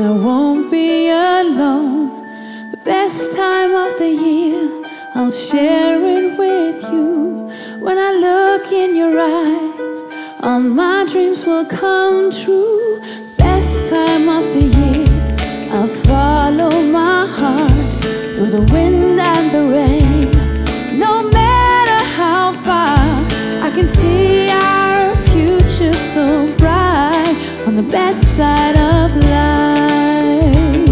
and I won't be alone. The best time of the year, I'll share it with you. When I look in your eyes, all my dreams will come true. Best time of the year, I'll follow my heart through the wind and the rain. No matter how far, I can see our future so bright on the best side of life.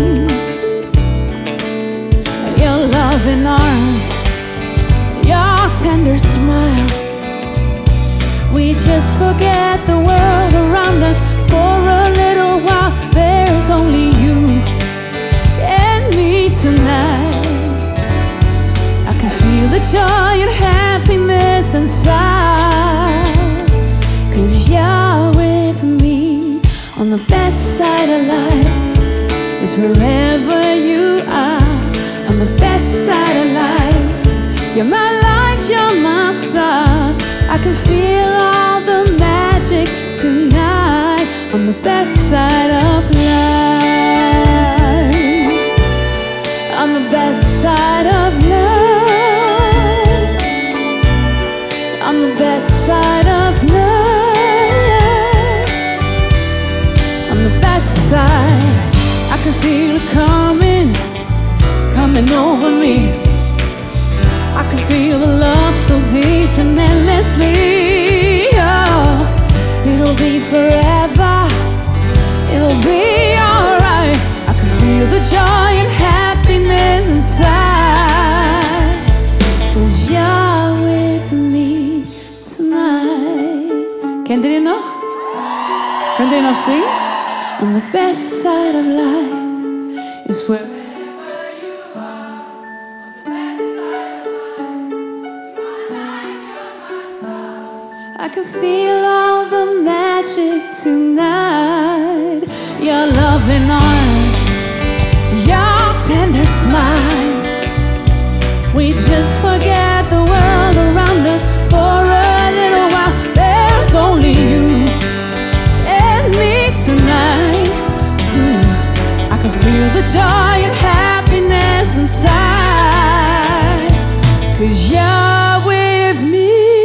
Your loving arms, your tender smile, we just forget the world around us for a little while. There's only you and me tonight. I can feel the joy and happiness inside, 'cause you're with me on the best side of life. It's wherever you are, on the best side of life. You're my light, you're my star. I can feel all the magic tonight on the best side of life. On the best side of life. On the best side of life. On the best side, I can feel it coming over me. I can feel the love so deep and endlessly. Oh, it'll be forever, it'll be alright. I can feel the joy and happiness inside, 'cause you're with me tonight. Kent u die nog? Kunt u nog zingen? On the best side of life is where I can feel all the magic tonight. Your loving arms, your tender smile, we just forget the world around us for a little while. There's only you and me tonight. I can feel the joy and happiness inside, 'cause you're with me.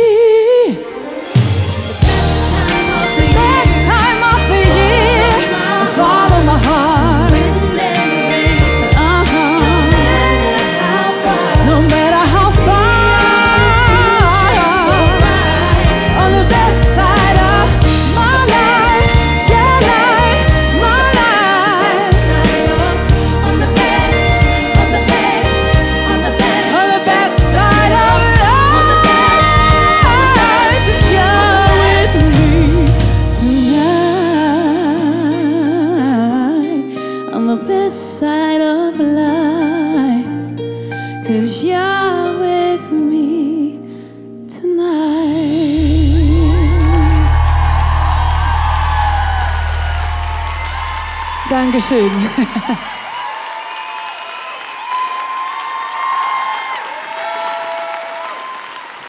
On the best side of life, 'cause you're with me tonight. Dankeschön.